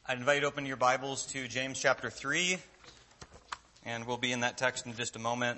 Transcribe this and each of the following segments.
I invite you to open your Bibles to James chapter 3, and we'll be in that text in just a moment.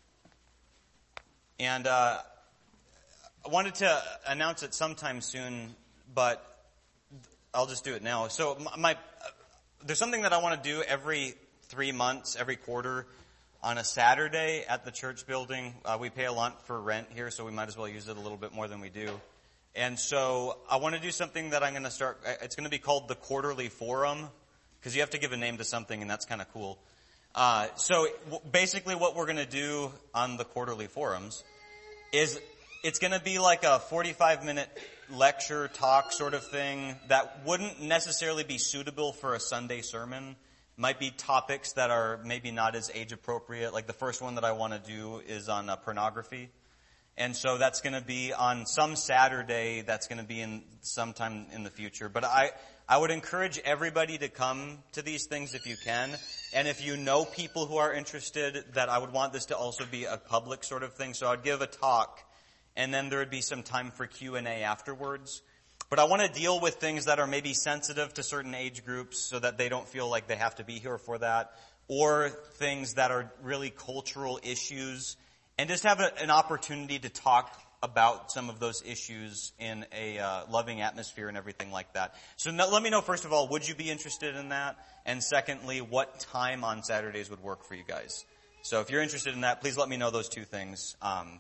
And I wanted to announce it sometime soon, but I'll just do it now. So there's something that I want to do every 3 months, every quarter, on a Saturday at the church building. We pay a lot for rent here, so we might as well use it a little bit more than we do. And so I want to do something that I'm going to start. It's going to be called the Quarterly Forum, because you have to give a name to something, and that's kind of cool. So basically what we're going to do on the Quarterly Forums is it's going to be like a 45-minute lecture, talk sort of thing that wouldn't necessarily be suitable for a Sunday sermon. Might be topics that are maybe not as age appropriate. Like the first one that I want to do is on pornography. And so that's going to be on some Saturday. That's going to be in sometime in the future. But I would encourage everybody to come to these things if you can. And if you know people who are interested, that I would want this to also be a public sort of thing. So I'd give a talk, and then there would be some time for Q&A afterwards. But I want to deal with things that are maybe sensitive to certain age groups so that they don't feel like they have to be here for that, or things that are really cultural issues, and just have an opportunity to talk about some of those issues in a loving atmosphere and everything like that. So let me know, first of all, would you be interested in that? And secondly, what time on Saturdays would work for you guys? So if you're interested in that, please let me know those two things.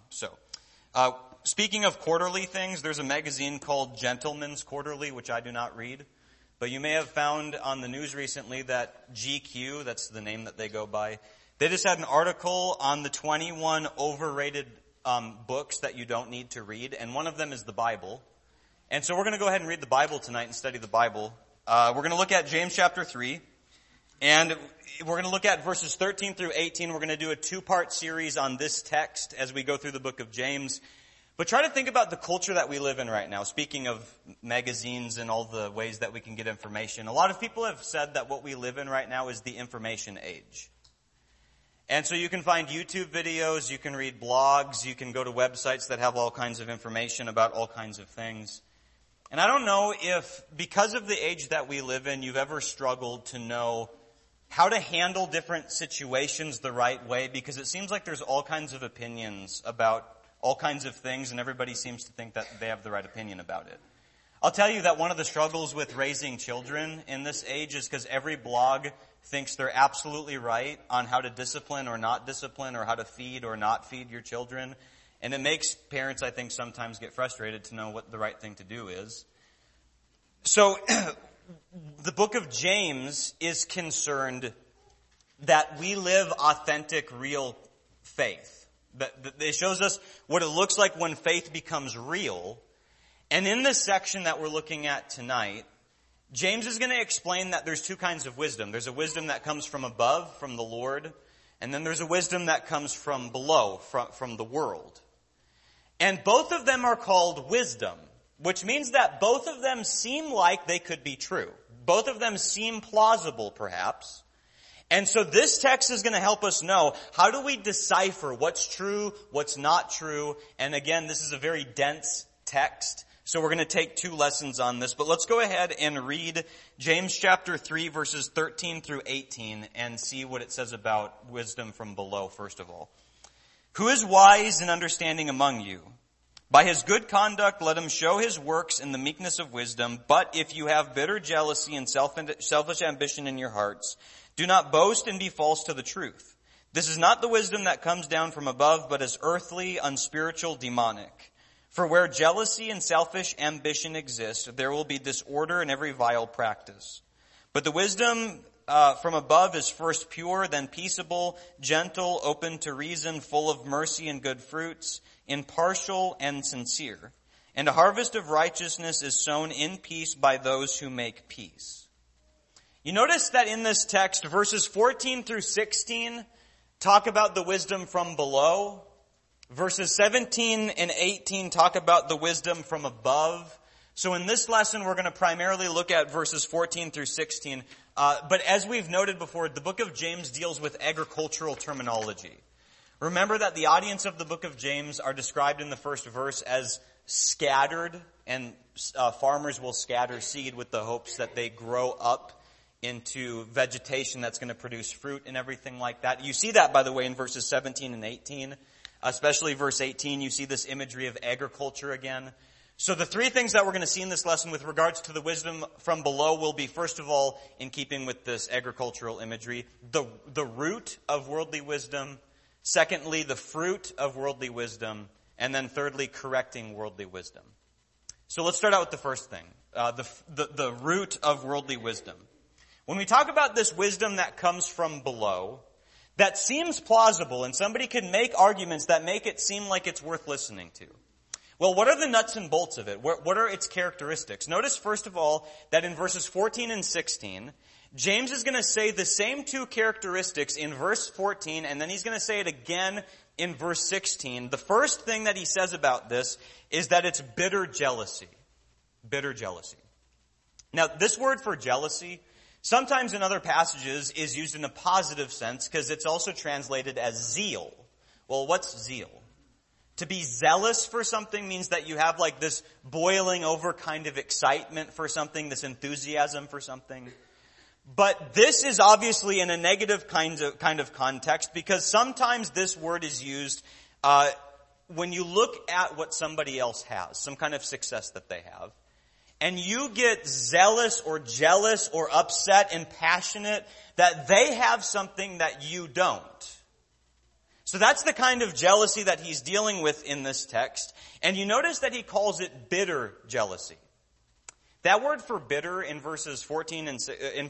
Speaking of quarterly things, there's a magazine called Gentleman's Quarterly, which I do not read. But you may have found on the news recently that GQ, that's the name that they go by, they just had an article on the 21 overrated books that you don't need to read, and one of them is the Bible. And so we're going to go ahead and read the Bible tonight and study the Bible. We're going to look at James chapter 3, and we're going to look at verses 13 through 18. We're going to do a two-part series on this text as we go through the book of James. But try to think about the culture that we live in right now. Speaking of magazines and all the ways that we can get information, a lot of people have said that what we live in right now is the information age. And so you can find YouTube videos, you can read blogs, you can go to websites that have all kinds of information about all kinds of things. And I don't know if, because of the age that we live in, you've ever struggled to know how to handle different situations the right way, because it seems like there's all kinds of opinions about all kinds of things, and everybody seems to think that they have the right opinion about it. I'll tell you that one of the struggles with raising children in this age is because every blog thinks they're absolutely right on how to discipline or not discipline, or how to feed or not feed your children. And it makes parents, I think, sometimes get frustrated to know what the right thing to do is. So the book of James is concerned that we live authentic, real faith. That it shows us what it looks like when faith becomes real. And in this section that we're looking at tonight, James is going to explain that there's two kinds of wisdom. There's a wisdom that comes from above, from the Lord, and then there's a wisdom that comes from below, from the world. And both of them are called wisdom, which means that both of them seem like they could be true. Both of them seem plausible, perhaps. And so this text is going to help us know, how do we decipher what's true, what's not true? And again, this is a very dense text. So we're going to take 2 lessons on this, but let's go ahead and read James chapter 3 verses 13 through 18 and see what it says about wisdom from below first of all. Who is wise and understanding among you? By his good conduct let him show his works in the meekness of wisdom, but if you have bitter jealousy and selfish ambition in your hearts, do not boast and be false to the truth. This is not the wisdom that comes down from above, but is earthly, unspiritual, demonic. For where jealousy and selfish ambition exist, there will be disorder in every vile practice. But the wisdom from above is first pure, then peaceable, gentle, open to reason, full of mercy and good fruits, impartial and sincere. And a harvest of righteousness is sown in peace by those who make peace. You notice that in this text, verses 14 through 16 talk about the wisdom from below. Verses 17 and 18 talk about the wisdom from above. So in this lesson, we're going to primarily look at verses 14 through 16. But as we've noted before, the book of James deals with agricultural terminology. Remember that the audience of the book of James are described in the first verse as scattered, and farmers will scatter seed with the hopes that they grow up into vegetation that's going to produce fruit and everything like that. You see that, by the way, in verses 17 and 18. Especially verse 18, you see this imagery of agriculture again. So the three things that we're going to see in this lesson with regards to the wisdom from below will be, first of all, in keeping with this agricultural imagery, the root of worldly wisdom. Secondly, the fruit of worldly wisdom. And then thirdly, correcting worldly wisdom. So let's start out with the first thing, the root of worldly wisdom. When we talk about this wisdom that comes from below, that seems plausible, and somebody can make arguments that make it seem like it's worth listening to. Well, what are the nuts and bolts of it? What are its characteristics? Notice, first of all, that in verses 14 and 16, James is going to say the same two characteristics in verse 14, and then he's going to say it again in verse 16. The first thing that he says about this is that it's bitter jealousy. Bitter jealousy. Now, this word for jealousy, sometimes in other passages, is used in a positive sense because it's also translated as zeal. Well, what's zeal? To be zealous for something means that you have like this boiling over kind of excitement for something, this enthusiasm for something. But this is obviously in a negative kind of context because sometimes this word is used when you look at what somebody else has, some kind of success that they have. And you get zealous or jealous or upset and passionate that they have something that you don't. So that's the kind of jealousy that he's dealing with in this text. And you notice that he calls it bitter jealousy. That word for bitter in verse 14,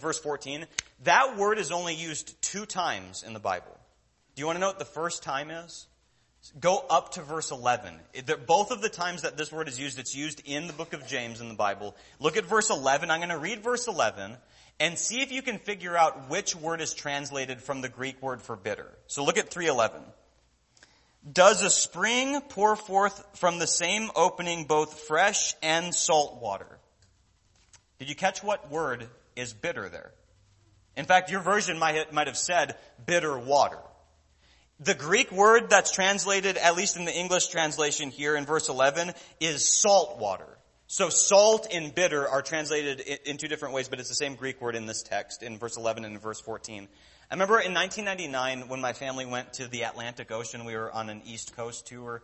that word is only used 2 times in the Bible. Do you want to know what the first time is? Go up to verse 11. Both of the times that this word is used, it's used in the book of James in the Bible. Look at verse 11. I'm going to read verse 11 and see if you can figure out which word is translated from the Greek word for bitter. So look at 3:11. Does a spring pour forth from the same opening both fresh and salt water? Did you catch what word is bitter there? In fact, your version might have said bitter water. The Greek word that's translated, at least in the English translation here in verse 11, is salt water. So salt and bitter are translated in 2 different ways, but it's the same Greek word in this text, in verse 11 and in verse 14. I remember in 1999 when my family went to the Atlantic Ocean, we were on an East Coast tour,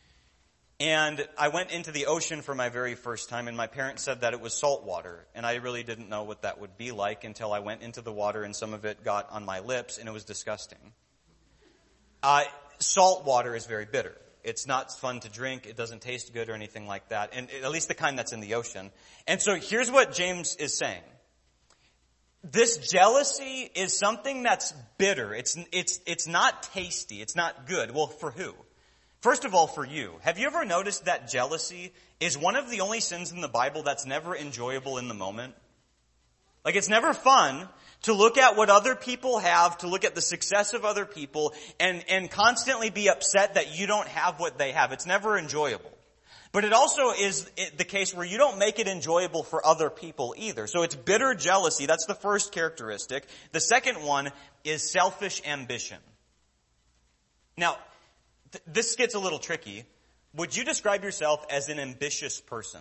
and I went into the ocean for my very first time, and my parents said that it was salt water, and I really didn't know what that would be like until I went into the water and some of it got on my lips, and it was disgusting. Salt water is very bitter. It's not fun to drink. It doesn't taste good or anything like that. And at least the kind that's in the ocean. And so here's what James is saying. This jealousy is something that's bitter. It's not tasty. It's not good. Well, for who? First of all, for you. Have you ever noticed that jealousy is one of the only sins in the Bible that's never enjoyable in the moment? Like, it's never fun to look at what other people have, to look at the success of other people, and constantly be upset that you don't have what they have. It's never enjoyable. But it also is the case where you don't make it enjoyable for other people either. So it's bitter jealousy. That's the first characteristic. The second one is selfish ambition. Now, this gets a little tricky. Would you describe yourself as an ambitious person?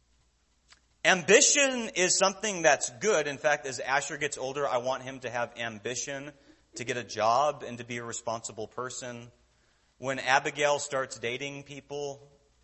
Ambition is something that's good. In fact, as Asher gets older, I want him to have ambition to get a job and to be a responsible person. When Abigail starts dating people,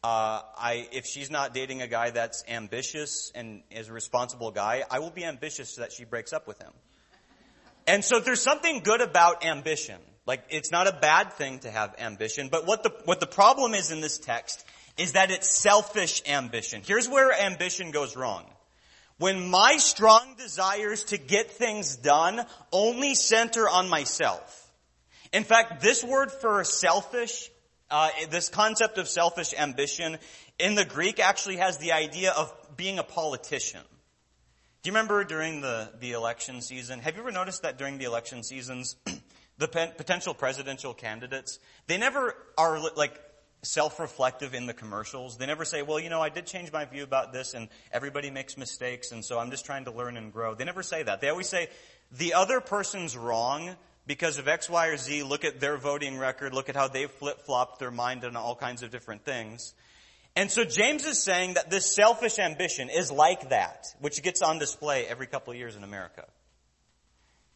if she's not dating a guy that's ambitious and is a responsible guy, I will be ambitious so that she breaks up with him. And so there's something good about ambition. Like, it's not a bad thing to have ambition, but what the problem is in this text is that it's selfish ambition. Here's where ambition goes wrong. When my strong desires to get things done only center on myself. In fact, this word for selfish, this concept of selfish ambition in the Greek actually has the idea of being a politician. Do you remember during the election season? Have you ever noticed that during the election seasons, the potential presidential candidates, they never are like self-reflective in the commercials. They never say, well, I did change my view about this and everybody makes mistakes and so I'm just trying to learn and grow. They never say that. They always say, the other person's wrong because of X, Y, or Z. Look at their voting record. Look at how they've flip-flopped their mind on all kinds of different things. And so James is saying that this selfish ambition is like that, which gets on display every couple of years in America.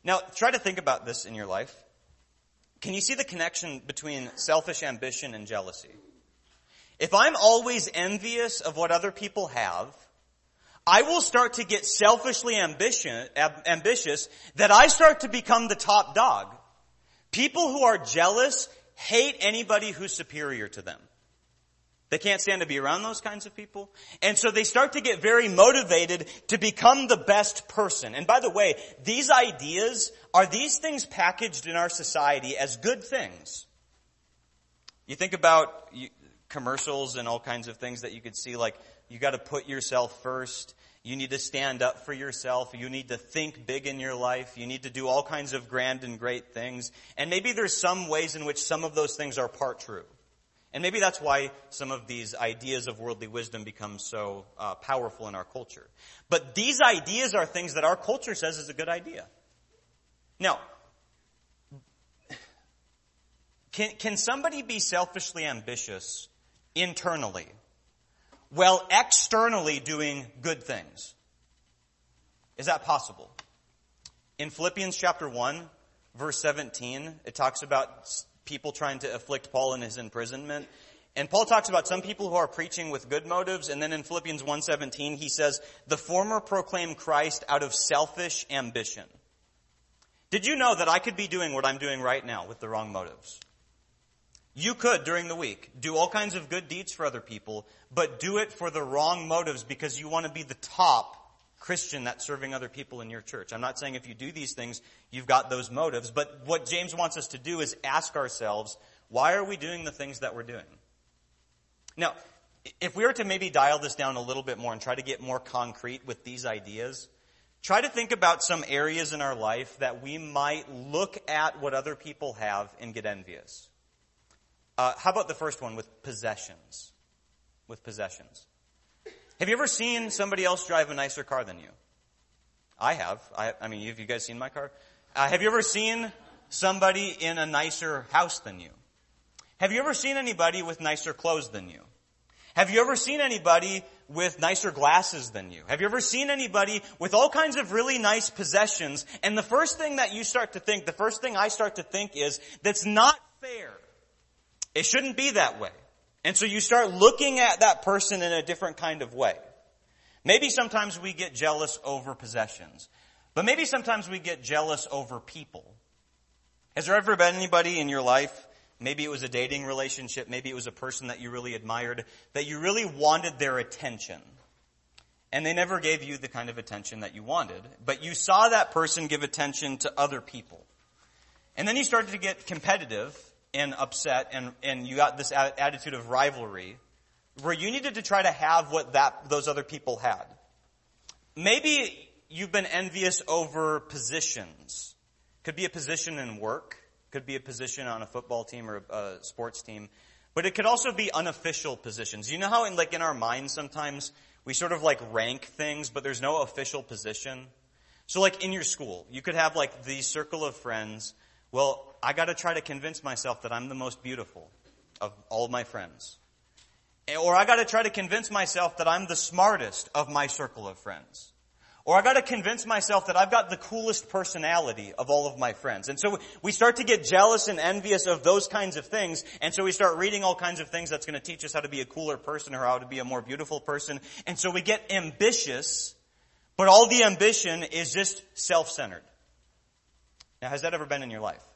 Now, try to think about this in your life. Can you see the connection between selfish ambition and jealousy? If I'm always envious of what other people have, I will start to get selfishly ambitious that I start to become the top dog. People who are jealous hate anybody who's superior to them. They can't stand to be around those kinds of people. And so they start to get very motivated to become the best person. And by the way, these ideas, are these things packaged in our society as good things? You think about commercials and all kinds of things that you could see, like you got to put yourself first. You need to stand up for yourself. You need to think big in your life. You need to do all kinds of grand and great things. And maybe there's some ways in which some of those things are part true. And maybe that's why some of these ideas of worldly wisdom become so powerful in our culture. But these ideas are things that our culture says is a good idea. Now, can somebody be selfishly ambitious internally while externally doing good things? Is that possible? In Philippians chapter 1, verse 17, it talks about people trying to afflict Paul in his imprisonment. And Paul talks about some people who are preaching with good motives. And then in Philippians 1:17, he says, the former proclaim Christ out of selfish ambition. Did you know that I could be doing what I'm doing right now with the wrong motives? You could, during the week, do all kinds of good deeds for other people, but do it for the wrong motives because you want to be the top Christian that's serving other people in your church. I'm not saying if you do these things, you've got those motives, but what James wants us to do is ask ourselves, why are we doing the things that we're doing? Now, if we were to maybe dial this down a little bit more and try to get more concrete with these ideas, try to think about some areas in our life that we might look at what other people have and get envious. How about the first one with possessions? With possessions. Have you ever seen somebody else drive a nicer car than you? I have. I mean, have you guys seen my car? Have you ever seen somebody in a nicer house than you? Have you ever seen anybody with nicer clothes than you? Have you ever seen anybody with nicer glasses than you? Have you ever seen anybody with all kinds of really nice possessions? And the first thing that you start to think, the first thing I start to think is, that's not fair. It shouldn't be that way. And so you start looking at that person in a different kind of way. Maybe sometimes we get jealous over possessions. But maybe sometimes we get jealous over people. Has there ever been anybody in your life, maybe it was a dating relationship, maybe it was a person that you really admired, that you really wanted their attention? And they never gave you the kind of attention that you wanted, but you saw that person give attention to other people. And then you started to get competitive and upset, and you got this attitude of rivalry where you needed to try to have what those other people had. Maybe you've been envious over positions. Could be a position in work, could be a position on a football team or a sports team, but it could also be unofficial positions. You know how in our minds sometimes we sort of rank things, but there's no official position? So in your school, you could have the circle of friends. Well, I got to try to convince myself that I'm the most beautiful of all of my friends. Or I got to try to convince myself that I'm the smartest of my circle of friends. Or I got to convince myself that I've got the coolest personality of all of my friends. And so we start to get jealous and envious of those kinds of things. And so we start reading all kinds of things that's going to teach us how to be a cooler person or how to be a more beautiful person. And so we get ambitious, but all the ambition is just self-centered. Now, has that ever been in your life?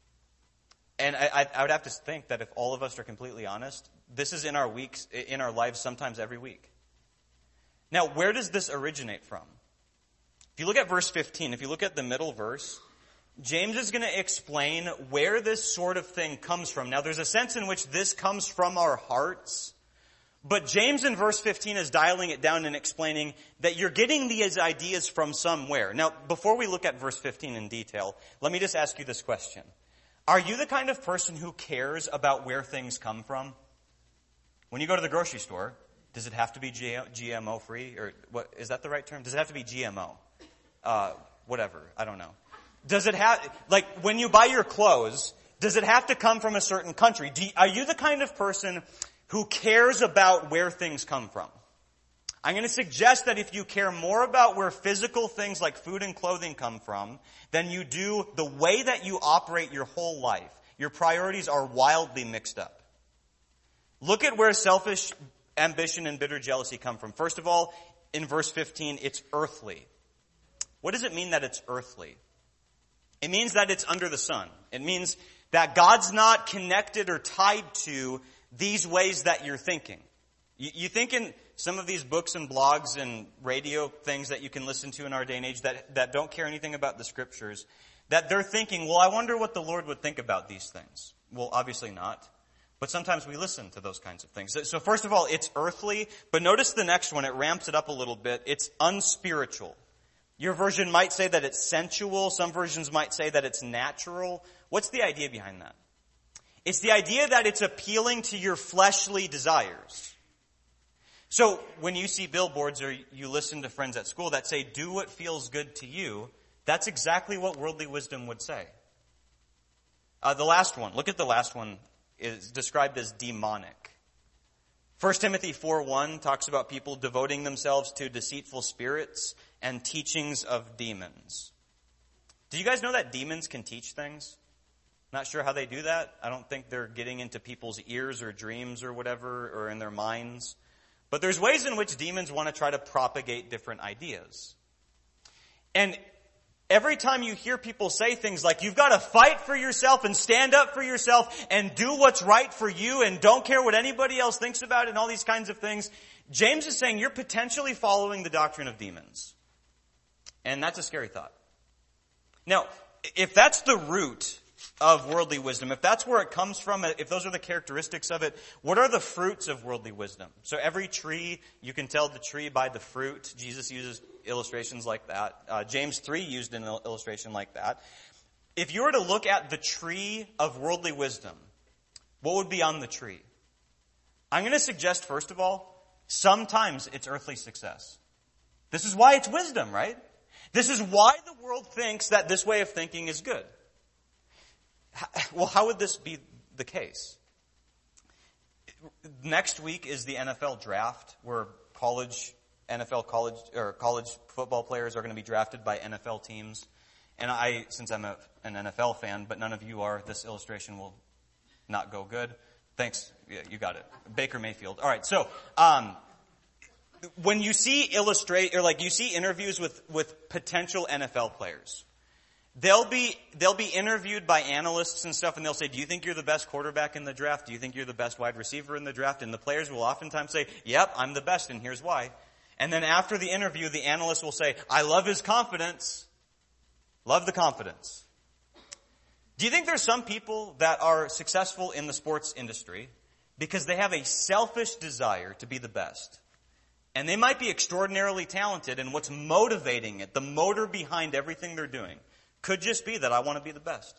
And I would have to think that if all of us are completely honest, this is in our lives sometimes every week. Now, where does this originate from? If you look at verse 15, if you look at the middle verse, James is going to explain where this sort of thing comes from. Now, there's a sense in which this comes from our hearts, but James in verse 15 is dialing it down and explaining that you're getting these ideas from somewhere. Now, before we look at verse 15 in detail, let me just ask you this question. Are you the kind of person who cares about where things come from? When you go to the grocery store, does it have to be GMO free? Or what, is that the right term? Does it have to be GMO? Whatever. I don't know. Does it have, when you buy your clothes, does it have to come from a certain country? Are you the kind of person who cares about where things come from? I'm going to suggest that if you care more about where physical things like food and clothing come from than you do the way that you operate your whole life, your priorities are wildly mixed up. Look at where selfish ambition and bitter jealousy come from. First of all, in verse 15, it's earthly. What does it mean that it's earthly? It means that it's under the sun. It means that God's not connected or tied to these ways that you're thinking. You think in some of these books and blogs and radio things that you can listen to in our day and age that don't care anything about the scriptures, that they're thinking, well, I wonder what the Lord would think about these things. Well, obviously not. But sometimes we listen to those kinds of things. So first of all, it's earthly, but notice the next one, it ramps it up a little bit. It's unspiritual. Your version might say that it's sensual. Some versions might say that it's natural. What's the idea behind that? It's the idea that it's appealing to your fleshly desires. So when you see billboards or you listen to friends at school that say, do what feels good to you, that's exactly what worldly wisdom would say. The last one, look at the last one, is described as demonic. 1 Timothy 4:1 talks about people devoting themselves to deceitful spirits and teachings of demons. Do you guys know that demons can teach things? Not sure how they do that. I don't think they're getting into people's ears or dreams or whatever, or in their minds. But there's ways in which demons want to try to propagate different ideas. And every time you hear people say things like, you've got to fight for yourself and stand up for yourself and do what's right for you and don't care what anybody else thinks about it and all these kinds of things, James is saying you're potentially following the doctrine of demons. And that's a scary thought. Now, if that's the root of worldly wisdom, if that's where it comes from, if those are the characteristics of it, what are the fruits of worldly wisdom? So every tree, you can tell the tree by the fruit. Jesus uses illustrations like that. James 3 used an illustration like that. If you were to look at the tree of worldly wisdom, what would be on the tree? I'm going to suggest, first of all, sometimes it's earthly success. This is why it's wisdom, right? This is why the world thinks that this way of thinking is good. Well, how would this be the case? Next week is the NFL draft, where college football players are going to be drafted by NFL teams. And since I'm an NFL fan, but none of you are, this illustration will not go good. Thanks. Yeah, you got it. Baker Mayfield. All right. So, when you see you see interviews with potential NFL players, they'll be interviewed by analysts and stuff, and they'll say, do you think you're the best quarterback in the draft? Do you think you're the best wide receiver in the draft? And the players will oftentimes say, yep, I'm the best, and here's why. And then after the interview, the analyst will say, I love his confidence. Love the confidence. Do you think there's some people that are successful in the sports industry because they have a selfish desire to be the best? And they might be extraordinarily talented, and what's motivating it, the motor behind everything they're doing, could just be that I want to be the best.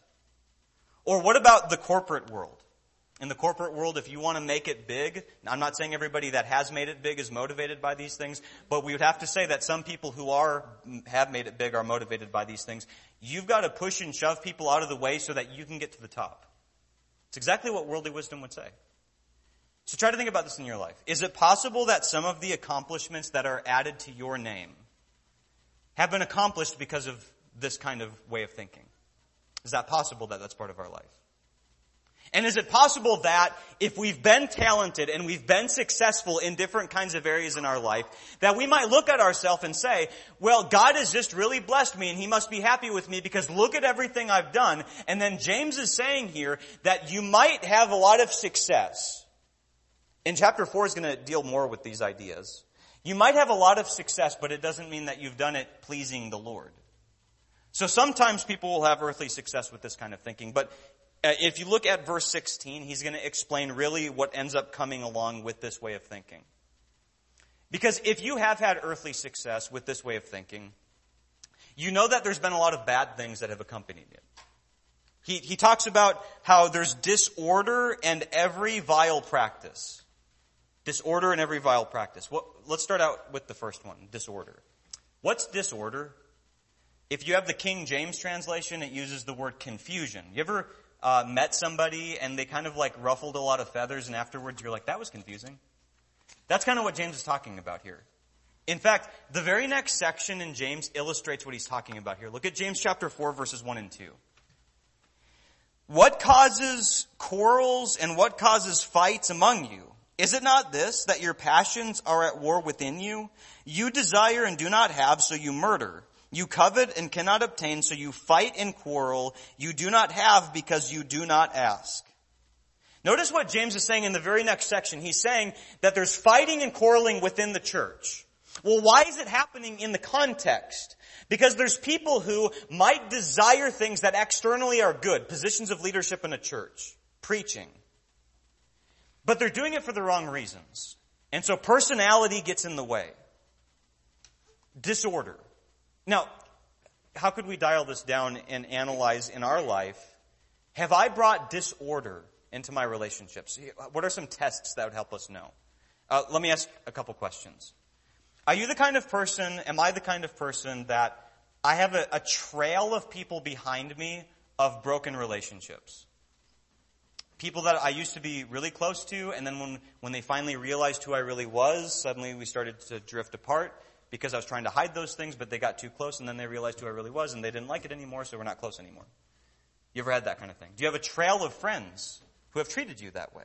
Or what about the corporate world? In the corporate world, if you want to make it big, I'm not saying everybody that has made it big is motivated by these things, but we would have to say that some people who have made it big are motivated by these things. You've got to push and shove people out of the way so that you can get to the top. It's exactly what worldly wisdom would say. So try to think about this in your life. Is it possible that some of the accomplishments that are added to your name have been accomplished because of this kind of way of thinking? Is that possible that that's part of our life? And is it possible that if we've been talented and we've been successful in different kinds of areas in our life, that we might look at ourselves and say, well, God has just really blessed me and He must be happy with me because look at everything I've done. And then James is saying here that you might have a lot of success. And chapter 4 is going to deal more with these ideas. You might have a lot of success, but it doesn't mean that you've done it pleasing the Lord. So sometimes people will have earthly success with this kind of thinking, but if you look at verse 16, he's going to explain really what ends up coming along with this way of thinking. Because if you have had earthly success with this way of thinking, you know that there's been a lot of bad things that have accompanied it. He talks about how there's disorder and every vile practice. Disorder and every vile practice. Let's start out with the first one, disorder. What's disorder? If you have the King James translation, it uses the word confusion. You ever met somebody and they kind of like ruffled a lot of feathers and afterwards you're like, that was confusing? That's kind of what James is talking about here. In fact, the very next section in James illustrates what he's talking about here. Look at James chapter 4, verses 1 and 2. What causes quarrels and what causes fights among you? Is it not this, that your passions are at war within you? You desire and do not have, so you murder. You covet and cannot obtain, so you fight and quarrel. You do not have because you do not ask. Notice what James is saying in the very next section. He's saying that there's fighting and quarreling within the church. Well, why is it happening in the context? Because there's people who might desire things that externally are good, positions of leadership in a church, preaching. But they're doing it for the wrong reasons. And so personality gets in the way. Disorder. Now, how could we dial this down and analyze in our life? Have I brought disorder into my relationships? What are some tests that would help us know? Let me ask a couple questions. Are you the kind of person, am I the kind of person that I have a trail of people behind me of broken relationships? People that I used to be really close to, and then when they finally realized who I really was, suddenly we started to drift apart because I was trying to hide those things, but they got too close, and then they realized who I really was, and they didn't like it anymore, so we're not close anymore. You ever had that kind of thing? Do you have a trail of friends who have treated you that way?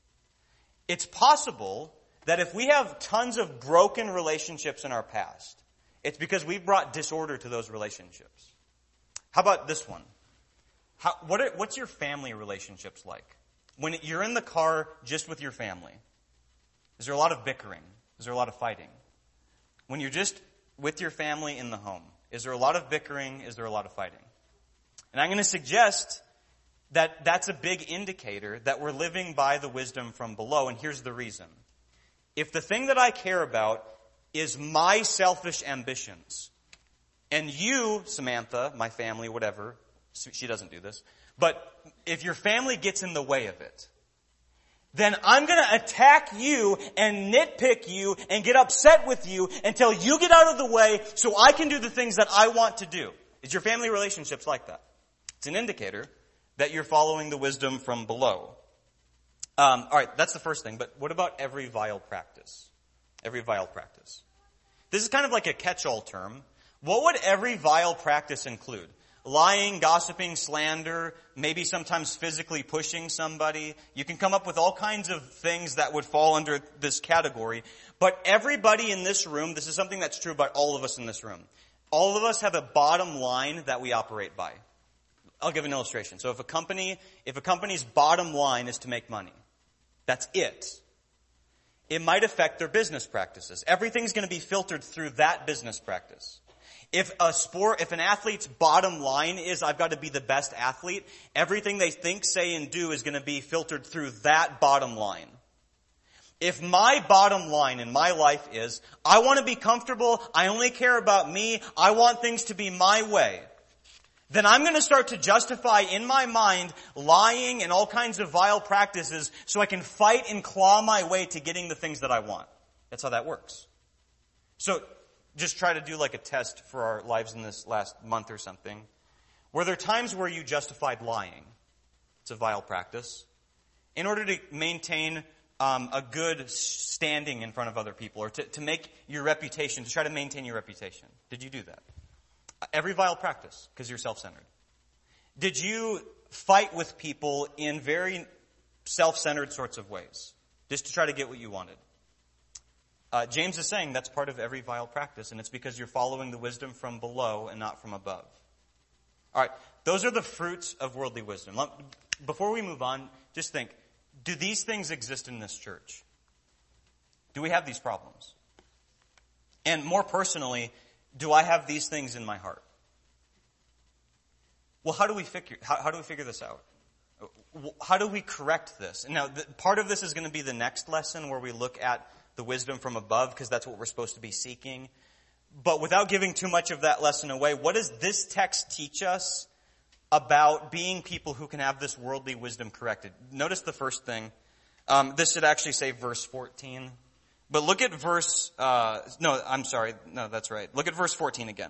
It's possible that if we have tons of broken relationships in our past, it's because we've brought disorder to those relationships. How about this one? What's your family relationships like? When you're in the car just with your family, is there a lot of bickering? Is there a lot of fighting? When you're just with your family in the home, is there a lot of bickering? Is there a lot of fighting? And I'm going to suggest that that's a big indicator that we're living by the wisdom from below, and here's the reason. If the thing that I care about is my selfish ambitions, and you, Samantha, my family, whatever, she doesn't do this, but if your family gets in the way of it, then I'm going to attack you and nitpick you and get upset with you until you get out of the way so I can do the things that I want to do. Is your family relationships like that? It's an indicator that you're following the wisdom from below. All right, that's the first thing. But what about every vile practice? Every vile practice. This is kind of like a catch-all term. What would every vile practice include? Lying, gossiping, slander, maybe sometimes physically pushing somebody. You can come up with all kinds of things that would fall under this category. But everybody in this room, this is something that's true about all of us in this room. All of us have a bottom line that we operate by. I'll give an illustration. So if a company's bottom line is to make money, that's it. It might affect their business practices. Everything's going to be filtered through that business practice. If an athlete's bottom line is, I've got to be the best athlete, everything they think, say, and do is going to be filtered through that bottom line. If my bottom line in my life is, I want to be comfortable, I only care about me, I want things to be my way, then I'm going to start to justify in my mind lying and all kinds of vile practices so I can fight and claw my way to getting the things that I want. That's how that works. So just try to do like a test for our lives in this last month or something. Were there times where you justified lying? It's a vile practice. In order to maintain a good standing in front of other people, or to make your reputation, to try to maintain your reputation. Did you do that? Every vile practice, because you're self-centered. Did you fight with people in very self-centered sorts of ways, just to try to get what you wanted? James is saying that's part of every vile practice, and it's because you're following the wisdom from below and not from above. All right, those are the fruits of worldly wisdom. Before we move on, just think, do these things exist in this church? Do we have these problems? And more personally, do I have these things in my heart? Well, how do we figure this out? How do we correct this? Now, part of this is going to be the next lesson where we look at the wisdom from above, because that's what we're supposed to be seeking. But without giving too much of that lesson away, what does this text teach us about being people who can have this worldly wisdom corrected? Notice the first thing. This should actually say verse 14. But look at verse, that's right. Look at verse 14 again.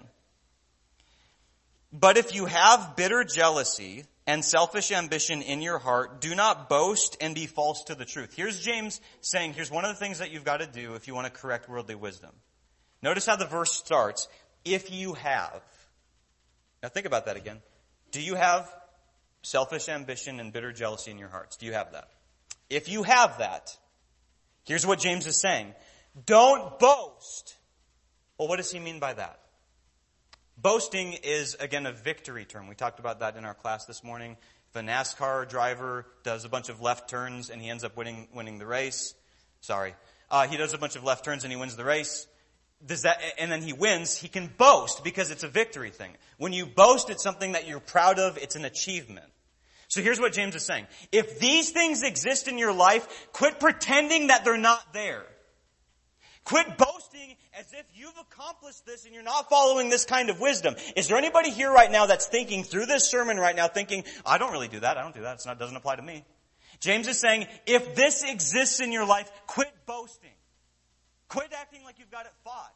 But if you have bitter jealousy and selfish ambition in your heart, do not boast and be false to the truth. Here's James saying, here's one of the things that you've got to do if you want to correct worldly wisdom. Notice how the verse starts. If you have. Now think about that again. Do you have selfish ambition and bitter jealousy in your hearts? Do you have that? If you have that, here's what James is saying. Don't boast. Well, what does he mean by that? Boasting is, again, a victory term. We talked about that in our class this morning. If a NASCAR driver does a bunch of left turns and he ends up winning the race, he does a bunch of left turns and he wins the race, and then he wins, he can boast because it's a victory thing. When you boast, it's something that you're proud of, it's an achievement. So here's what James is saying. If these things exist in your life, quit pretending that they're not there. Quit boasting as if you've accomplished this and you're not following this kind of wisdom. Is there anybody here right now that's thinking through this sermon right now thinking, I don't really do that, I don't do that, it doesn't apply to me. James is saying, if this exists in your life, quit boasting. Quit acting like you've got it fought.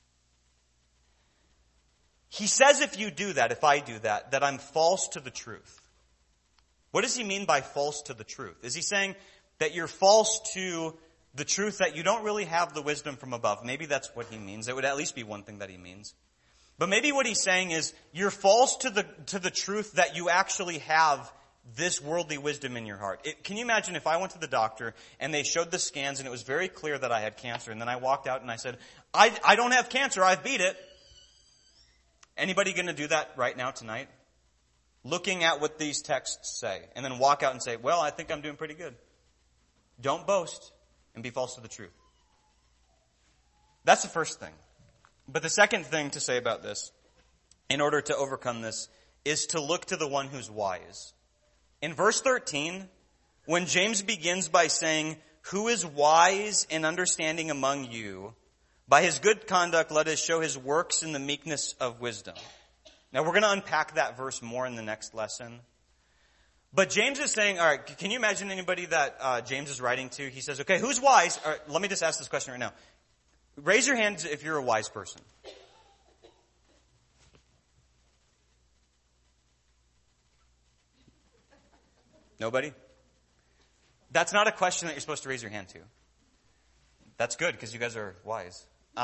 He says if you do that, if I do that I'm false to the truth. What does he mean by false to the truth? Is he saying that you're false to the truth that you don't really have the wisdom from above? Maybe that's what he means. That would at least be one thing that he means. But maybe what he's saying is you're false to the truth that you actually have this worldly wisdom in your heart. Can you imagine if I went to the doctor and they showed the scans and it was very clear that I had cancer, and then I walked out and I said, I don't have cancer, I've beat it. Anybody going to do that right now tonight? Looking at what these texts say and then walk out and say, well, I think I'm doing pretty good. Don't boast and be false to the truth. That's the first thing. But the second thing to say about this, in order to overcome this, is to look to the one who's wise. In verse 13, when James begins by saying, who is wise and understanding among you? By his good conduct let us show his works in the meekness of wisdom. Now we're going to unpack that verse more in the next lesson. But James is saying, all right, can you imagine anybody that James is writing to? He says, okay, who's wise? All right, let me just ask this question right now. Raise your hand if you're a wise person. Nobody? That's not a question that you're supposed to raise your hand to. That's good because you guys are wise.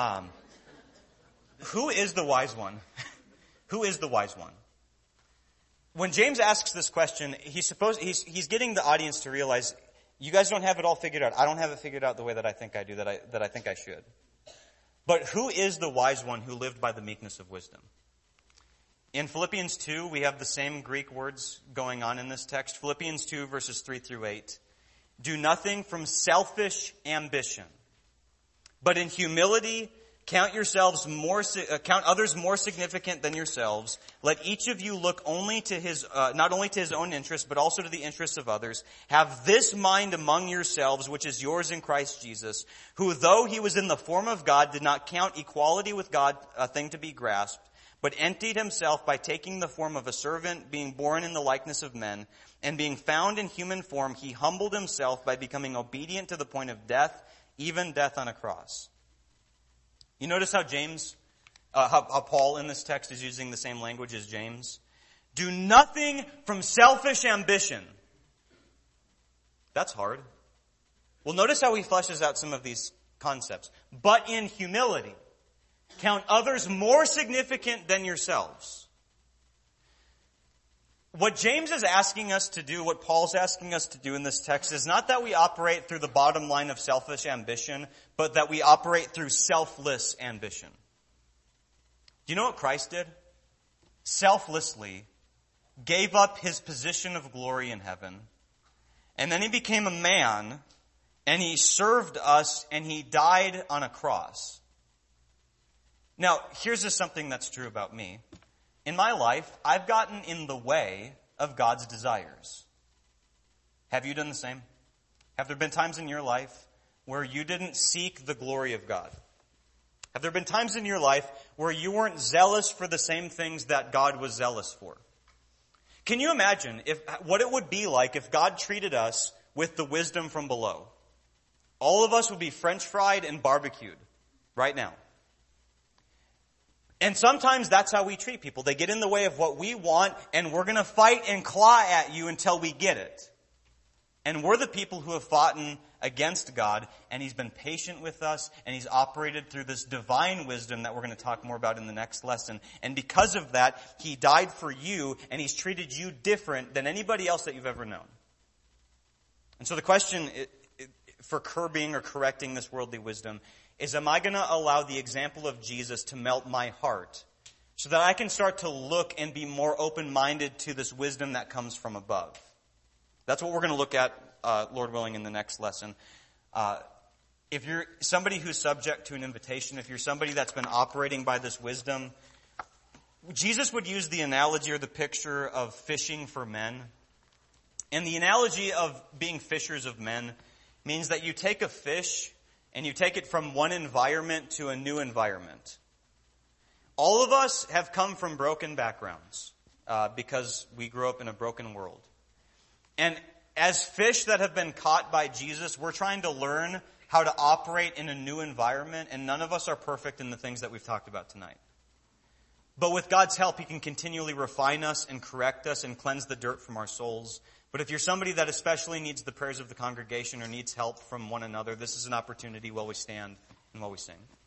Who is the wise one? Who is the wise one? When James asks this question, he's getting the audience to realize, you guys don't have it all figured out. I don't have it figured out the way that I think I do, that I think I should. But who is the wise one who lived by the meekness of wisdom? In Philippians 2, we have the same Greek words going on in this text. Philippians 2, verses 3 through 8. Do nothing from selfish ambition, but in humility count others more significant than yourselves. Let each of you look only to not only to his own interest, but also to the interests of others. Have this mind among yourselves, which is yours in Christ Jesus, who though he was in the form of God, did not count equality with God a thing to be grasped, but emptied himself by taking the form of a servant, being born in the likeness of men, and being found in human form, he humbled himself by becoming obedient to the point of death, even death on a cross. You notice how how Paul in this text is using the same language as James? Do nothing from selfish ambition. That's hard. Well, notice how he fleshes out some of these concepts. But in humility, count others more significant than yourselves. What James is asking us to do, what Paul's asking us to do in this text, is not that we operate through the bottom line of selfish ambition, but that we operate through selfless ambition. Do you know what Christ did? Selflessly gave up his position of glory in heaven, and then he became a man, and he served us, and he died on a cross. Now, here's just something that's true about me. In my life, I've gotten in the way of God's desires. Have you done the same? Have there been times in your life where you didn't seek the glory of God? Have there been times in your life where you weren't zealous for the same things that God was zealous for? Can you imagine what it would be like if God treated us with the wisdom from below? All of us would be French fried and barbecued right now. And sometimes that's how we treat people. They get in the way of what we want, and we're going to fight and claw at you until we get it. And we're the people who have fought against God, and he's been patient with us, and he's operated through this divine wisdom that we're going to talk more about in the next lesson. And because of that, he died for you, and he's treated you different than anybody else that you've ever known. And so the question for curbing or correcting this worldly wisdom is, am I going to allow the example of Jesus to melt my heart so that I can start to look and be more open-minded to this wisdom that comes from above? That's what we're going to look at, Lord willing, in the next lesson. If you're somebody who's subject to an invitation, if you're somebody that's been operating by this wisdom, Jesus would use the analogy or the picture of fishing for men. And the analogy of being fishers of men means that you take a fish and you take it from one environment to a new environment. All of us have come from broken backgrounds because we grew up in a broken world. And as fish that have been caught by Jesus, we're trying to learn how to operate in a new environment, and none of us are perfect in the things that we've talked about tonight. But with God's help, he can continually refine us and correct us and cleanse the dirt from our souls. But if you're somebody that especially needs the prayers of the congregation or needs help from one another, this is an opportunity while we stand and while we sing.